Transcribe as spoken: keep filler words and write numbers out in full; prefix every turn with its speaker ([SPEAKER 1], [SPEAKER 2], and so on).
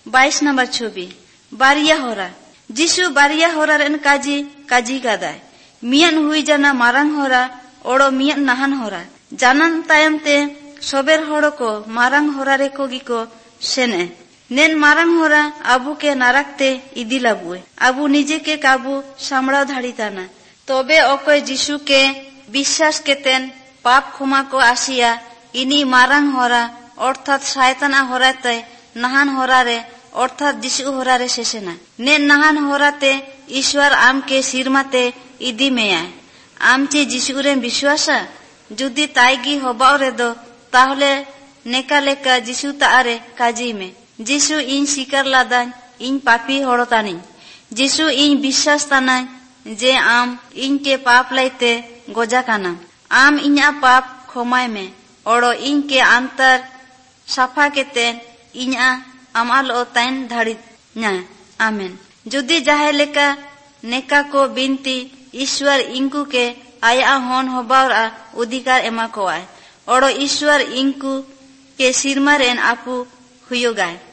[SPEAKER 1] বাইশ নম্বর ছবি বারিয়া হরা। যিশু বারিয়া হরার এন কাজী কাজী কাদায় মিয়ান হুই জানা মারাং হরা ওড়ো মিয়ান নাহান হরা জানান তায়মতে সবের হড়কো মারাং হরারে কগিকো সেনে নেন মারাং হরা আবুকে নারাকতে ইদিলাবুয়ে আবু নিজেকে কাবু সামড়াও ধাড়িতানা তবে অকয় যিশুকে বিশ্বাস কেতেন পাপ ক্ষমাকো আসিয়া ইনি মারাং হরা অর্থাৎ শয়তানা হরাতে নাহান হরারে অর্থাৎ যিশু হরারে শেষে না নেন নাহান হরাতে ঈশ্বর আমকে সিরমাতে ইদি মেয়ায় আমচে যিশুরে বিশ্বাসা যদি তাইগি হবাও রেদো তাহলে নেকা লেকা যিশু তারে কাজী মে যিশু ইন শিকার লাদান ইন পাপি হড়তানি যিশু ইন বিশ্বাস তানাই যে আম ইনকে পাপ লাইতে গজা কানা আম ইñা পাপ ক্ষমায় মে ওড়ো ইনকে আন্তর সাফা কেতেন ইñা আমাল ও তাইন ধাড়ি না আমেন। যদি যাহে লেকা নেকা কো বিনতি ঈশ্বর ইনকু কে আয়া হন হবার অধিকার এমা কোয়ায় ওড়ো ঈশ্বর ইনকু के सिरमर एन आपू हुयो गाय।